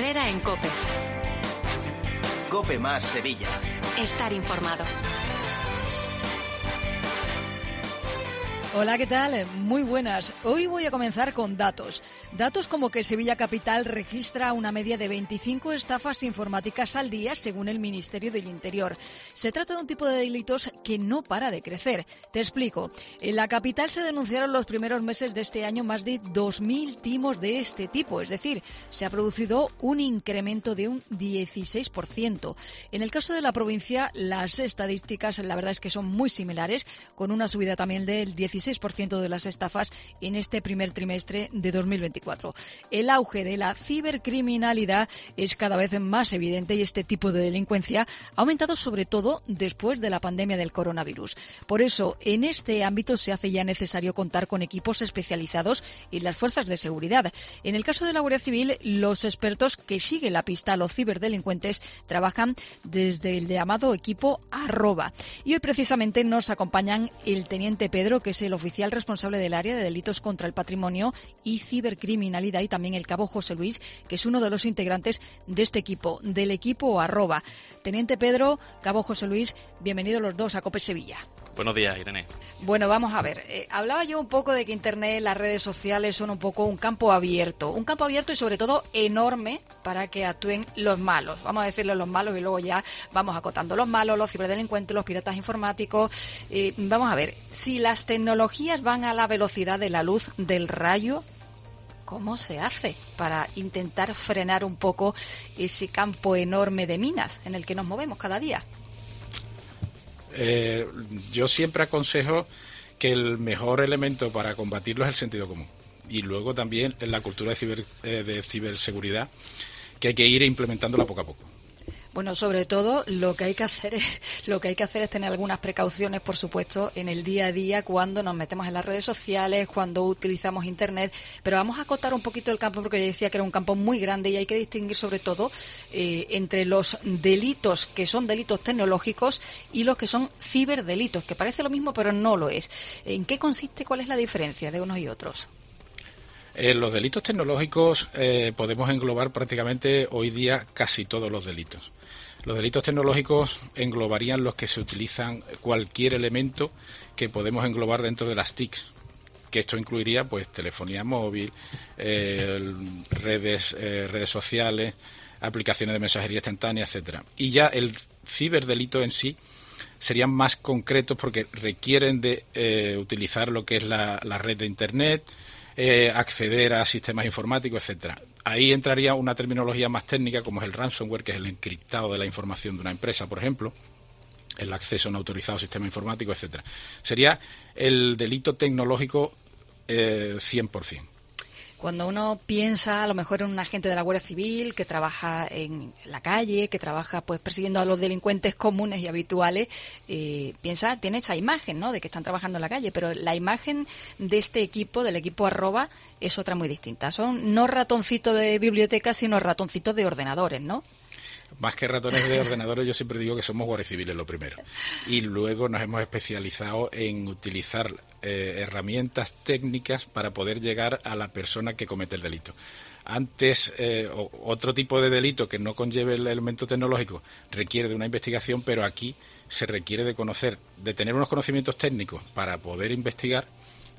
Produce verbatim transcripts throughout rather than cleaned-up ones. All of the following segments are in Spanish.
Herrera en COPE. COPE más Sevilla. Estar informado. Hola, ¿qué tal? Muy buenas. Hoy voy a comenzar con datos. Datos como que Sevilla Capital registra una media de veinticinco estafas informáticas al día, según el Ministerio del Interior. Se trata de un tipo de delitos que no para de crecer. Te explico. En la capital se denunciaron los primeros meses de este año más de dos mil timos de este tipo. Es decir, se ha producido un incremento de un dieciséis por ciento. En el caso de la provincia, las estadísticas, la verdad es que son muy similares, con una subida también del dieciséis por ciento de las estafas en este primer trimestre de dos mil veinticuatro. El auge de la cibercriminalidad es cada vez más evidente y este tipo de delincuencia ha aumentado sobre todo después de la pandemia del coronavirus. Por eso, en este ámbito se hace ya necesario contar con equipos especializados en las fuerzas de seguridad. En el caso de la Guardia Civil, los expertos que siguen la pista a los ciberdelincuentes trabajan desde el llamado equipo arroba. Y hoy precisamente nos acompañan el teniente Pedro, que es el oficial responsable del área de delitos contra el patrimonio y cibercriminalidad, y también el cabo José Luis, que es uno de los integrantes de este equipo, del equipo arroba. Teniente Pedro, cabo José Luis, bienvenidos los dos a COPE Sevilla. Buenos días, Irene. Bueno, vamos a ver. Eh, hablaba yo un poco de que Internet, las redes sociales son un poco un campo abierto. Un campo abierto y sobre todo enorme para que actúen los malos. Vamos a decirle los malos y luego ya vamos acotando los malos, los ciberdelincuentes, los piratas informáticos. Eh, vamos a ver, si las tecnologías van a la velocidad de la luz del rayo, ¿cómo se hace para intentar frenar un poco ese campo enorme de minas en el que nos movemos cada día? Eh, yo siempre aconsejo que el mejor elemento para combatirlo es el sentido común, y luego también la cultura de, ciber, eh, de ciberseguridad, que hay que ir implementándola poco a poco. Bueno, sobre todo lo que hay que hacer es lo que hay que hacer es tener algunas precauciones, por supuesto, en el día a día cuando nos metemos en las redes sociales, cuando utilizamos Internet. Pero vamos a acotar un poquito el campo, porque yo decía que era un campo muy grande y hay que distinguir sobre todo eh, entre los delitos que son delitos tecnológicos y los que son ciberdelitos, que parece lo mismo pero no lo es. ¿En qué consiste? ¿Cuál es la diferencia de unos y otros? En los delitos tecnológicos eh, podemos englobar prácticamente hoy día casi todos los delitos. Los delitos tecnológicos englobarían los que se utilizan cualquier elemento que podemos englobar dentro de las T I Cs, que esto incluiría pues telefonía móvil, eh, redes, eh, redes sociales, aplicaciones de mensajería instantánea, etcétera. Y ya el ciberdelito en sí serían más concretos porque requieren de eh, utilizar lo que es la, la red de Internet, eh, acceder a sistemas informáticos, etcétera. Ahí entraría una terminología más técnica, como es el ransomware, que es el encriptado de la información de una empresa, por ejemplo, el acceso a un autorizado sistema informático, etcétera. Sería el delito tecnológico eh, cien por ciento. Cuando uno piensa a lo mejor en un agente de la Guardia Civil que trabaja en la calle, que trabaja pues persiguiendo a los delincuentes comunes y habituales, eh, piensa, tiene esa imagen, ¿no?, de que están trabajando en la calle, pero la imagen de este equipo, del equipo arroba, es otra muy distinta. Son no ratoncitos de biblioteca, sino ratoncitos de ordenadores, ¿no? Más que ratones de ordenadores, yo siempre digo que somos guardias civiles, lo primero. Y luego nos hemos especializado en utilizar eh, herramientas técnicas para poder llegar a la persona que comete el delito. Antes, eh, otro tipo de delito que no conlleve el elemento tecnológico requiere de una investigación, pero aquí se requiere de conocer, de tener unos conocimientos técnicos para poder investigar,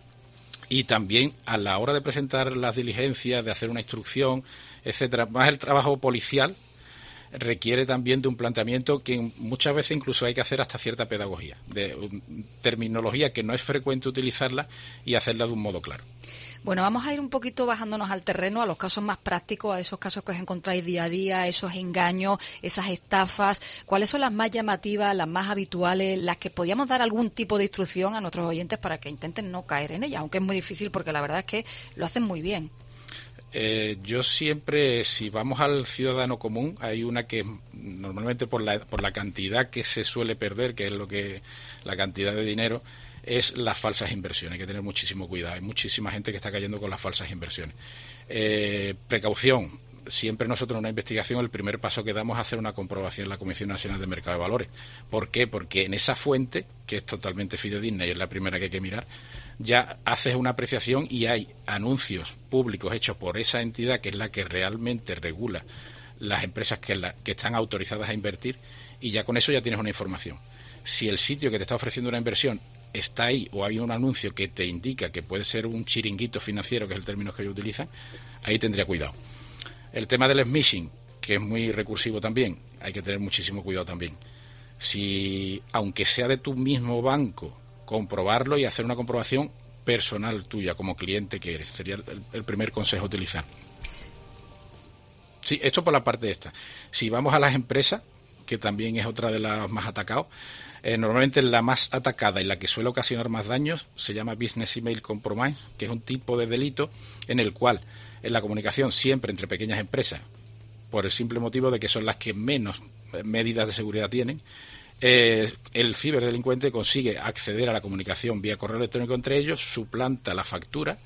y también a la hora de presentar las diligencias, de hacer una instrucción, etcétera. Más el trabajo policial requiere también de un planteamiento que muchas veces incluso hay que hacer hasta cierta pedagogía, de um, terminología que no es frecuente utilizarla y hacerla de un modo claro. Bueno, vamos a ir un poquito bajándonos al terreno, a los casos más prácticos, a esos casos que os encontráis día a día, esos engaños, esas estafas. ¿Cuáles son las más llamativas, las más habituales, las que podíamos dar algún tipo de instrucción a nuestros oyentes para que intenten no caer en ellas? Aunque es muy difícil porque la verdad es que lo hacen muy bien. Eh, yo siempre, si vamos al ciudadano común, hay una que normalmente por la, por la cantidad que se suele perder, que es lo que la cantidad de dinero, es las falsas inversiones. Hay que tener muchísimo cuidado. Hay muchísima gente que está cayendo con las falsas inversiones. Eh, precaución. siempre nosotros en una investigación el primer paso que damos es hacer una comprobación en la Comisión Nacional de Mercado de Valores. ¿Por qué? Porque en esa fuente, que es totalmente fidedigna y es la primera que hay que mirar, ya haces una apreciación y hay anuncios públicos hechos por esa entidad que es la que realmente regula las empresas que, la, que están autorizadas a invertir, y ya con eso ya tienes una información. Si el sitio que te está ofreciendo una inversión está ahí o hay un anuncio que te indica que puede ser un chiringuito financiero, que es el término que ellos utilizan, ahí tendría cuidado. El tema del smishing, que es muy recursivo también, hay que tener muchísimo cuidado también. Si, aunque sea de tu mismo banco, comprobarlo y hacer una comprobación personal tuya como cliente que eres, sería el, el primer consejo a utilizar. Sí, esto por la parte esta. Si vamos a las empresas, que también es otra de las más atacadas, eh, normalmente la más atacada y la que suele ocasionar más daños se llama Business Email Compromise, que es un tipo de delito en el cual en la comunicación siempre entre pequeñas empresas, por el simple motivo de que son las que menos medidas de seguridad tienen, eh, el ciberdelincuente consigue acceder a la comunicación vía correo electrónico entre ellos, suplanta la factura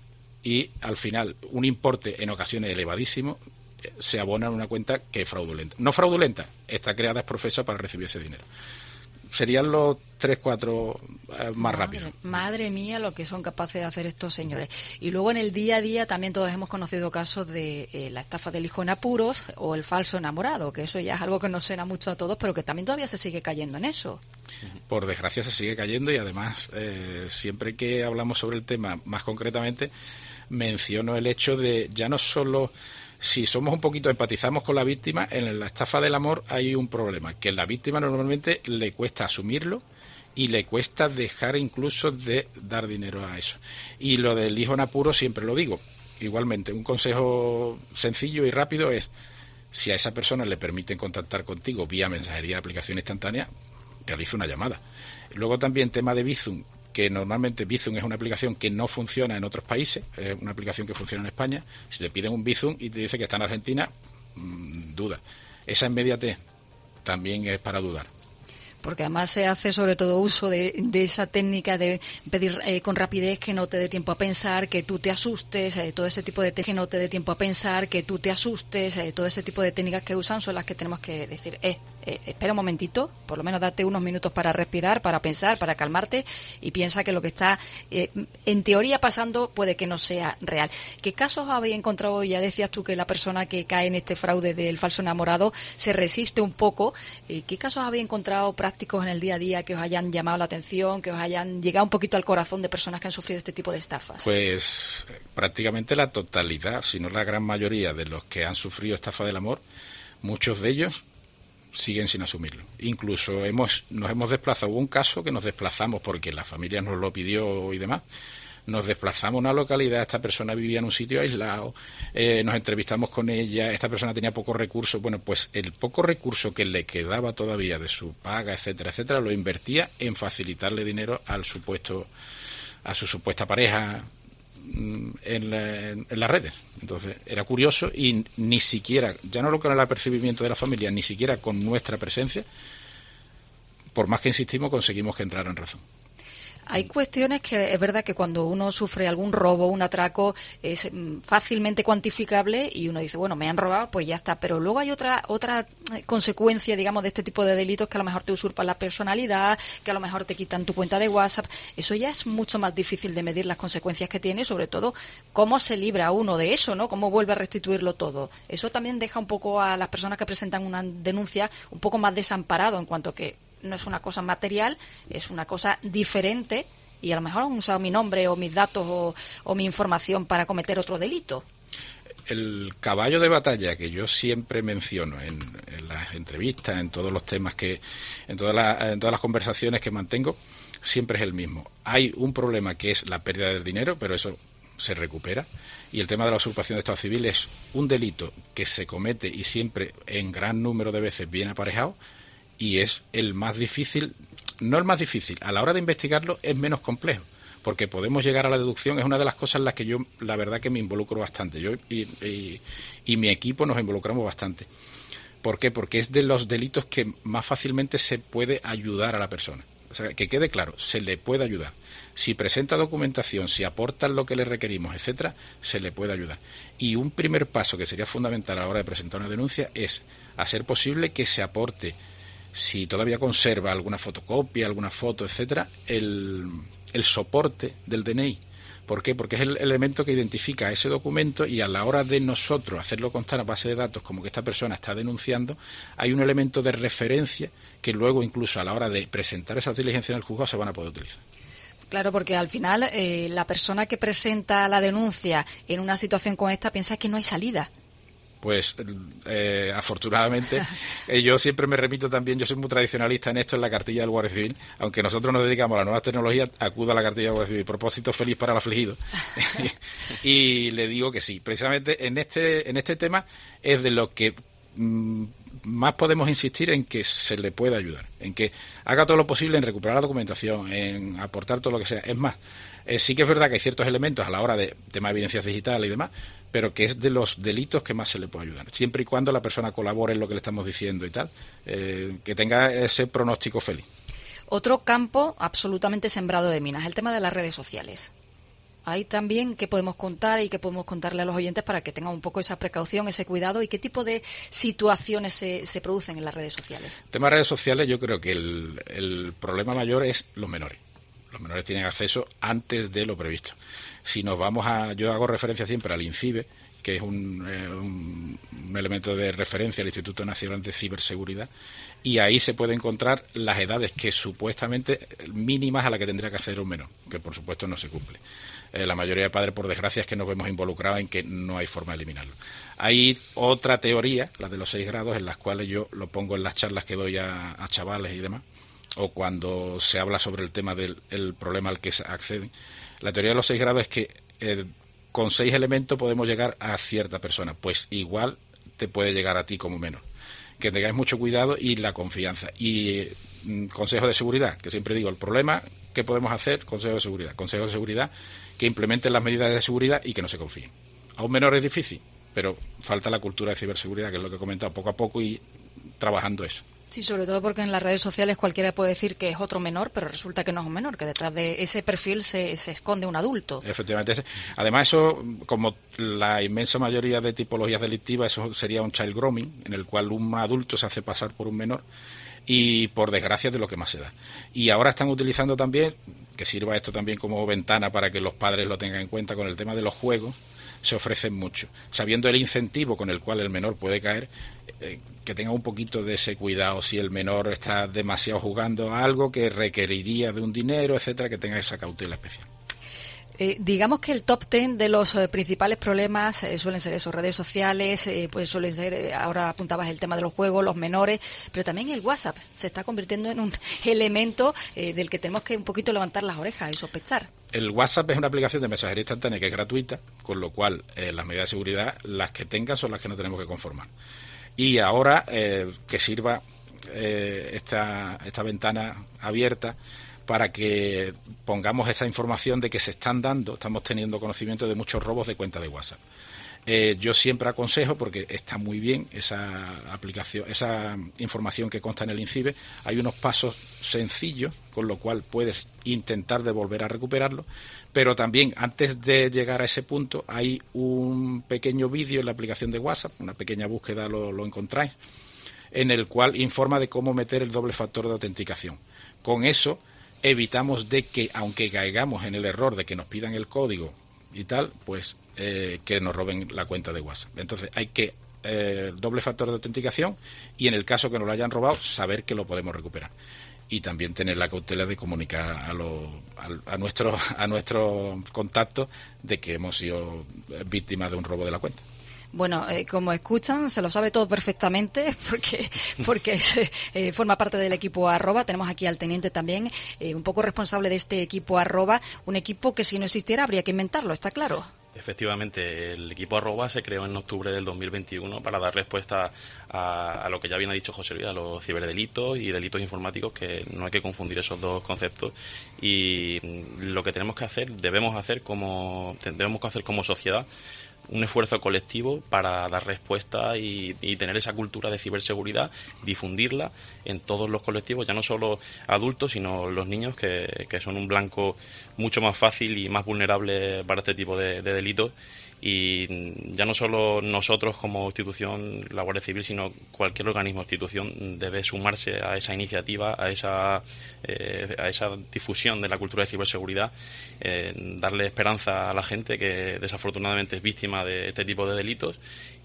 y al final un importe en ocasiones elevadísimo se abona en una cuenta que es fraudulenta. No fraudulenta, está creada es profesa para recibir ese dinero. Serían los tres, cuatro eh, más madre, rápidos. Madre mía, lo que son capaces de hacer estos señores. Y luego en el día a día también todos hemos conocido casos de eh, la estafa del hijo en apuros o el falso enamorado, que eso ya es algo que nos suena mucho a todos, pero que también todavía se sigue cayendo en eso. Por desgracia se sigue cayendo y además eh, siempre que hablamos sobre el tema más concretamente menciono el hecho de ya no solo... Si somos un poquito, empatizamos con la víctima, en la estafa del amor hay un problema, que a la víctima normalmente le cuesta asumirlo y le cuesta dejar incluso de dar dinero a eso. Y lo del hijo en apuro siempre lo digo. Igualmente, un consejo sencillo y rápido es, si a esa persona le permiten contactar contigo vía mensajería de aplicación instantánea, realiza una llamada. Luego también tema de Bizum, que normalmente Bizum es una aplicación que no funciona en otros países, es una aplicación que funciona en España. Si te piden un Bizum y te dice que está en Argentina, mmm, duda. Esa inmediatez también es para dudar. Porque además se hace sobre todo uso de, de esa técnica de pedir eh, con rapidez, que no te dé tiempo a pensar, que tú te asustes, eh, todo ese tipo de técnicas, que no te dé tiempo a pensar, que tú te asustes, eh, todo ese tipo de técnicas que usan son las que tenemos que decir, eh, eh, espera un momentito, por lo menos date unos minutos para respirar, para pensar, para calmarte y piensa que lo que está eh, en teoría pasando puede que no sea real. ¿Qué casos habéis encontrado? Ya decías tú que la persona que cae en este fraude del falso enamorado se resiste un poco. Eh, ¿Qué casos habéis encontrado prácticos en el día a día que os hayan llamado la atención, que os hayan llegado un poquito al corazón de personas que han sufrido este tipo de estafas? Pues prácticamente la totalidad, si no la gran mayoría de los que han sufrido estafa del amor, muchos de ellos siguen sin asumirlo. Incluso hemos nos hemos desplazado, hubo un caso que nos desplazamos porque la familia nos lo pidió y demás, nos desplazamos a una localidad, esta persona vivía en un sitio aislado, eh, nos entrevistamos con ella, esta persona tenía pocos recursos, bueno, pues el poco recurso que le quedaba todavía de su paga, etcétera, etcétera, lo invertía en facilitarle dinero al supuesto, a su supuesta pareja en, la, en, en las redes. Entonces era curioso y ni siquiera, ya no lo con el apercibimiento de la familia, ni siquiera con nuestra presencia, por más que insistimos, conseguimos que entrara en razón. Hay cuestiones que es verdad que cuando uno sufre algún robo, un atraco, es fácilmente cuantificable y uno dice, bueno, me han robado, pues ya está. Pero luego hay otra otra consecuencia, digamos, de este tipo de delitos, que a lo mejor te usurpan la personalidad, que a lo mejor te quitan tu cuenta de WhatsApp. Eso ya es mucho más difícil de medir las consecuencias que tiene, sobre todo cómo se libra uno de eso, ¿no? Cómo vuelve a restituirlo todo. Eso también deja un poco a las personas que presentan una denuncia un poco más desamparado, en cuanto que no es una cosa material, es una cosa diferente y a lo mejor han usado mi nombre o mis datos o, o mi información para cometer otro delito. El caballo de batalla que yo siempre menciono en, en las entrevistas, en todos los temas que, en todas las, en todas las conversaciones que mantengo, siempre es el mismo. Hay un problema que es la pérdida del dinero, pero eso se recupera. Y el tema de la usurpación de estado civil es un delito que se comete y siempre en gran número de veces viene aparejado. Y es el más difícil, no el más difícil, a la hora de investigarlo es menos complejo, porque podemos llegar a la deducción, es una de las cosas en las que yo, la verdad que me involucro bastante, yo y, y, y mi equipo nos involucramos bastante. ¿Por qué? Porque es de los delitos que más fácilmente se puede ayudar a la persona. O sea, que quede claro, se le puede ayudar. Si presenta documentación, si aporta lo que le requerimos, etcétera, se le puede ayudar. Y un primer paso que sería fundamental a la hora de presentar una denuncia es, a ser posible, que se aporte, si todavía conserva alguna fotocopia, alguna foto, etcétera, el, el soporte del D N I. ¿Por qué? Porque es el elemento que identifica ese documento, y a la hora de nosotros hacerlo constar a base de datos como que esta persona está denunciando, hay un elemento de referencia que luego, incluso a la hora de presentar esa diligencia en el juzgado, se van a poder utilizar. Claro, porque al final eh, la persona que presenta la denuncia en una situación como esta piensa que no hay salida. Pues eh, afortunadamente eh, yo siempre me repito también, yo soy muy tradicionalista en esto, en la cartilla del Guardia Civil, aunque nosotros nos dedicamos a las nuevas tecnologías, acuda a la cartilla del Guardia Civil. Propósito feliz para el afligido. Y le digo que sí, precisamente en este en este tema es de lo que mm, más podemos insistir, en que se le pueda ayudar, en que haga todo lo posible en recuperar la documentación, en aportar todo lo que sea. Es más, eh, sí que es verdad que hay ciertos elementos a la hora de tema de evidencias digitales y demás, pero que es de los delitos que más se le puede ayudar, siempre y cuando la persona colabore en lo que le estamos diciendo y tal, eh, que tenga ese pronóstico feliz. Otro campo absolutamente sembrado de minas, el tema de las redes sociales. Ahí también, ¿qué podemos contar y qué podemos contarle a los oyentes para que tengan un poco esa precaución, ese cuidado, y qué tipo de situaciones se, se producen en las redes sociales? El tema de redes sociales, yo creo que el, el problema mayor es los menores. Los menores tienen acceso antes de lo previsto. Si nos vamos a... Yo hago referencia siempre al INCIBE, que es un, eh, un, un elemento de referencia al Instituto Nacional de Ciberseguridad, y ahí se puede encontrar las edades que supuestamente mínimas a las que tendría que acceder un menor, que por supuesto no se cumple. Eh, la mayoría de padres, por desgracia, es que nos vemos involucrados en que no hay forma de eliminarlo. Hay otra teoría, la de los seis grados, en las cuales yo lo pongo en las charlas que doy a, a chavales y demás, o cuando se habla sobre el tema del el problema al que se acceden. La teoría de los seis grados es que eh, con seis elementos podemos llegar a cierta persona, pues igual te puede llegar a ti como menor. Que tengáis mucho cuidado y la confianza. Y eh, consejo de seguridad, que siempre digo, el problema, ¿qué podemos hacer? Consejo de seguridad. Consejo de seguridad que implementen las medidas de seguridad y que no se confíen. A un menor es difícil, pero falta la cultura de ciberseguridad, que es lo que he comentado, poco a poco y trabajando eso. Sí, sobre todo porque en las redes sociales cualquiera puede decir que es otro menor, pero resulta que no es un menor, que detrás de ese perfil se, se esconde un adulto. Efectivamente. Además, eso, como la inmensa mayoría de tipologías delictivas, eso sería un child grooming, en el cual un adulto se hace pasar por un menor, y por desgracia es de lo que más se da. Y ahora están utilizando también, que sirva esto también como ventana para que los padres lo tengan en cuenta, con el tema de los juegos, se ofrecen mucho. Sabiendo el incentivo con el cual el menor puede caer, eh, que tenga un poquito de ese cuidado si el menor está demasiado jugando a algo que requeriría de un dinero, etcétera, que tenga esa cautela especial. Eh, digamos que el top ten de los eh, principales problemas eh, suelen ser esos, redes sociales, eh, pues suelen ser, eh, ahora apuntabas el tema de los juegos, los menores, pero también el WhatsApp se está convirtiendo en un elemento eh, del que tenemos que un poquito levantar las orejas y sospechar. El WhatsApp es una aplicación de mensajería instantánea que es gratuita, con lo cual eh, las medidas de seguridad, las que tengan, son las que no tenemos que conformar. Y ahora eh, que sirva eh, esta, esta ventana abierta para que pongamos esa información de que se están dando, estamos teniendo conocimiento de muchos robos de cuentas de WhatsApp. Eh, yo siempre aconsejo, porque está muy bien esa aplicación, esa información que consta en el INCIBE, hay unos pasos sencillos, con lo cual puedes intentar de volver a recuperarlo, pero también antes de llegar a ese punto hay un pequeño vídeo en la aplicación de WhatsApp, una pequeña búsqueda lo, lo encontráis, en el cual informa de cómo meter el doble factor de autenticación. Con eso evitamos de que, aunque caigamos en el error de que nos pidan el código y tal, pues eh, que nos roben la cuenta de WhatsApp. Entonces hay que eh, doble factor de autenticación, y en el caso que nos lo hayan robado, saber que lo podemos recuperar. Y también tener la cautela de comunicar a, lo, a, a nuestros a nuestros contactos de que hemos sido víctimas de un robo de la cuenta. Bueno, eh, como escuchan, se lo sabe todo perfectamente porque porque se, eh, forma parte del equipo arroba. Tenemos aquí al teniente también, eh, un poco responsable de este equipo arroba, un equipo que si no existiera habría que inventarlo, ¿está claro? Efectivamente, el equipo arroba se creó en octubre del dos mil veintiuno para dar respuesta a, a lo que ya bien ha dicho José Luis, a los ciberdelitos y delitos informáticos, que no hay que confundir esos dos conceptos. Y lo que tenemos que hacer, debemos hacer como debemos hacer como sociedad, un esfuerzo colectivo para dar respuesta y, y tener esa cultura de ciberseguridad, difundirla en todos los colectivos, ya no solo adultos, sino los niños, que, que son un blanco mucho más fácil y más vulnerable para este tipo de, de delitos. Y ya no solo nosotros como institución, la Guardia Civil, sino cualquier organismo o institución debe sumarse a esa iniciativa, a esa eh, a esa difusión de la cultura de ciberseguridad, eh, darle esperanza a la gente que desafortunadamente es víctima de este tipo de delitos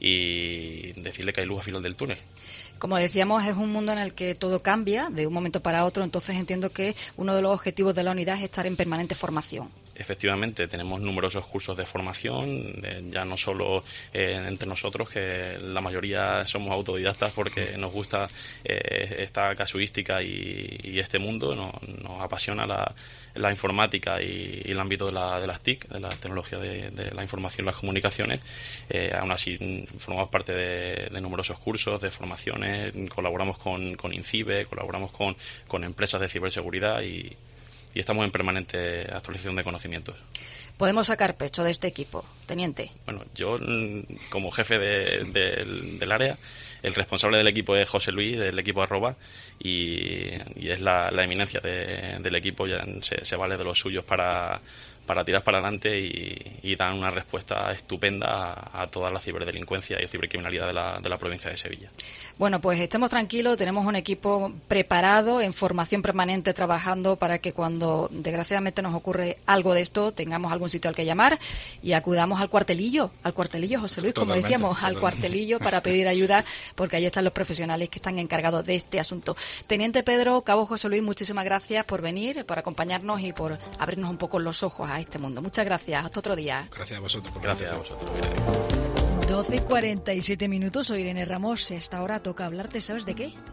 y decirle que hay luz al final del túnel. Como decíamos, es un mundo en el que todo cambia de un momento para otro, entonces entiendo que uno de los objetivos de la unidad es estar en permanente formación. Efectivamente, tenemos numerosos cursos de formación, eh, ya no solo eh, entre nosotros, que la mayoría somos autodidactas porque nos gusta eh, esta casuística y, y este mundo, nos, nos apasiona la, la informática y, y el ámbito de, la, de las T I C, de la tecnología de, de la información y las comunicaciones. Eh, aún así, formamos parte de, de numerosos cursos de formaciones, colaboramos con, con INCIBE, colaboramos con, con empresas de ciberseguridad y y estamos en permanente actualización de conocimientos. ¿Podemos sacar pecho de este equipo, teniente? Bueno, yo como jefe de, de, del área, el responsable del equipo es José Luis, del equipo Arroba, y, y es la, la eminencia de, del equipo, ya se, se vale de los suyos para, para tirar para adelante y, y dan una respuesta estupenda a, a toda la ciberdelincuencia y cibercriminalidad de la, de la provincia de Sevilla. Bueno, pues estemos tranquilos, tenemos un equipo preparado, en formación permanente, trabajando para que cuando desgraciadamente nos ocurre algo de esto, tengamos algún sitio al que llamar y acudamos al cuartelillo, al cuartelillo, José Luis, como Totalmente, decíamos, totalmente. al cuartelillo para pedir ayuda, porque ahí están los profesionales que están encargados de este asunto. Teniente Pedro, Cabo José Luis, muchísimas gracias por venir, por acompañarnos y por abrirnos un poco los ojos a este mundo. Muchas gracias, hasta otro día. Gracias a vosotros. Por Gracias a vosotros. doce y cuarenta y siete minutos, soy Irene Ramos. Esta hora toca hablarte, ¿sabes de qué?